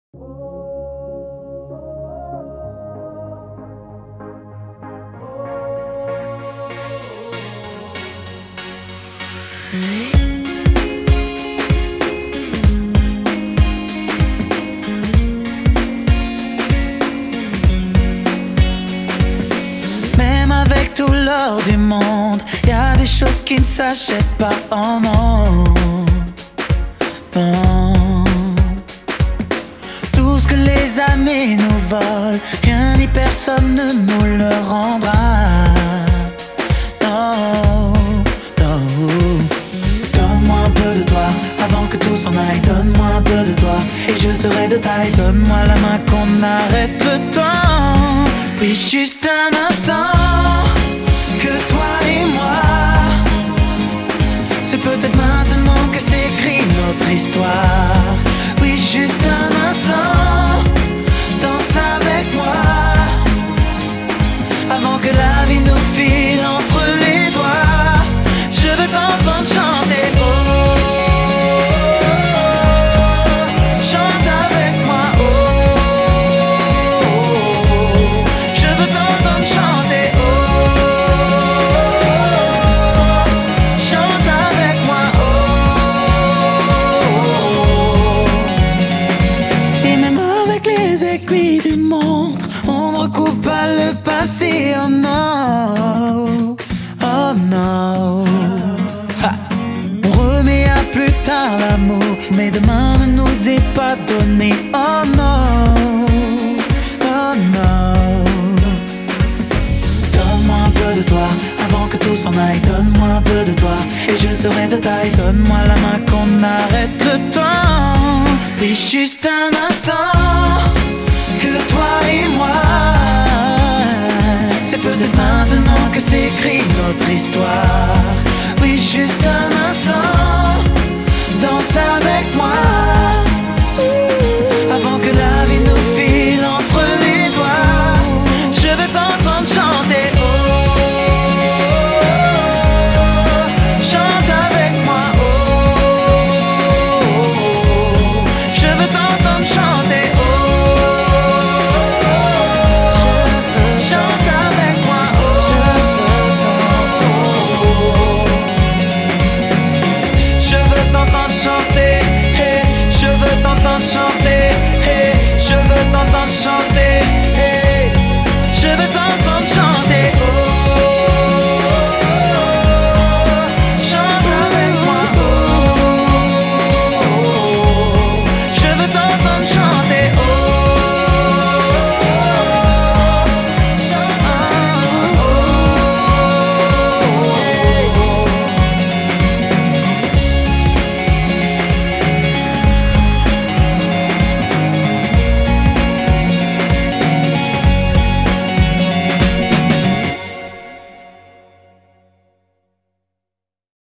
Même avec tout l'or du monde, y a des choses qui ne s'achètent pas. Oh non, non. Tout ce que les années nous volent, rien ni personne ne nous le rendra. Non, non. Donne-moi un peu de toi avant que tout s'en aille. Donne-moi un peu de toi et je serai de taille. Donne-moi la main qu'on arrête le temps. Oui, juste un instant, que toi et moi. C'est peut-être maintenant que s'écrit notre histoire. Oui, juste un instant, danse avec moi, avant que la vie nous file entre les doigts. Je veux t'entendre chanter. Oh, chante avec moi. Oh, je veux t'entendre chanter. Oh, chante avec moi. Oh, et même avec les aiguilles d'une montre, on ne recoupe pas le passé. Oh non, oh non. Ha. On remet à plus tard l'amour, mais demain ne nous est pas donné. Oh non, oh non. Donne-moi un peu de toi avant que tout s'en aille. Donne-moi un peu de toi et je serai de taille. Donne-moi la main qu'on arrête le temps. Oui, juste un instant, que toi et moi. C'est peut-être maintenant que s'écrit notre histoire. Oui, juste un instant.